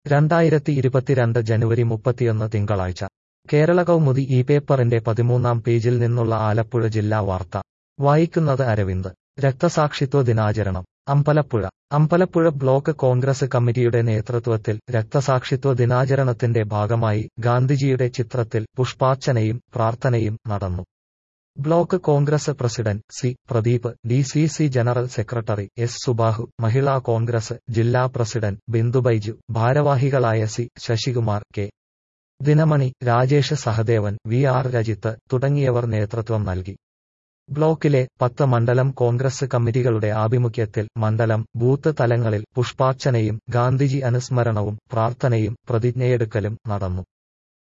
2022 ജനുവരി 31 തിങ്കളാഴ്ച കേരള കൗമുദി ഈ പേപ്പറിന്റെ 13-ാം പേജിൽ നിന്നുള്ള ആലപ്പുഴ ജില്ലാ വാർത്ത വായിക്കുന്നത് അരവിന്ദ്. രക്തസാക്ഷിത്വ ദിനാചരണം അമ്പലപ്പുഴ. അമ്പലപ്പുഴ ബ്ലോക്ക് കോൺഗ്രസ് കമ്മിറ്റിയുടെ നേതൃത്വത്തിൽ രക്തസാക്ഷിത്വ ദിനാചരണത്തിന്റെ ഭാഗമായി ഗാന്ധിജിയുടെ ചിത്രത്തിൽ പുഷ്പാർച്ചനയും പ്രാർത്ഥനയും നടന്നു. Block Congress president C Pradeep, DCC general secretary S Subahu, Mahila Congress ജില്ലാ പ്രസിഡന്റ് ബിന്ദു ബൈജു, ഭാരവാഹികളായ C Sasikumar, K Dinamani, Rajesh Sahadevan, VR Rajith തുടങ്ങിയവർ നേതൃത്വം നൽകി. ബ്ലോക്കിലെ 10 മണ്ഡലം കോൺഗ്രസ് കമ്മിറ്റികളുടെ ആഭിമുഖ്യത്തിൽ മണ്ഡലം, ബൂത്ത് തലങ്ങളിൽ പുഷ്പാർച്ചനയും ഗാന്ധിജി അനുസ്മരണവും പ്രാർത്ഥനയും പ്രതിജ്ഞയെടുക്കലും നടന്നു.